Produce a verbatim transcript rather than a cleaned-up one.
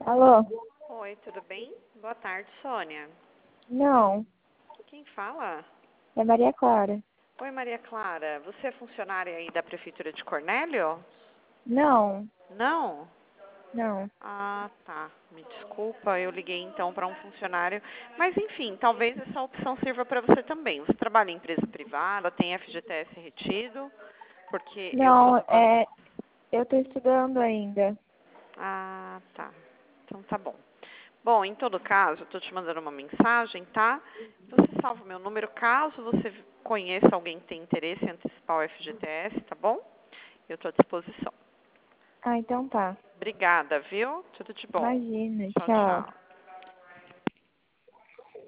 Alô? Oi, tudo bem? Boa tarde, Sônia. Não, Quem fala? é Maria Clara. Oi, Maria Clara. Você é funcionária aí da Prefeitura de Cornélio? Não, Não? não. Ah, tá. Me desculpa, eu liguei então para um funcionário. Mas enfim, talvez essa opção sirva para você também. Você trabalha em empresa privada, tem F G T S retido? Porque eu tô Não, no banco. é, eu tô estudando ainda. Ah, tá. Então tá bom. Bom, em todo caso, eu estou te mandando uma mensagem, tá? Você salva o meu número caso você conheça alguém que tem interesse em antecipar o F G T S, tá bom? Eu estou à disposição. Ah, então tá. Obrigada, viu? Tudo de bom. Imagina, Tchau, tchau. tchau.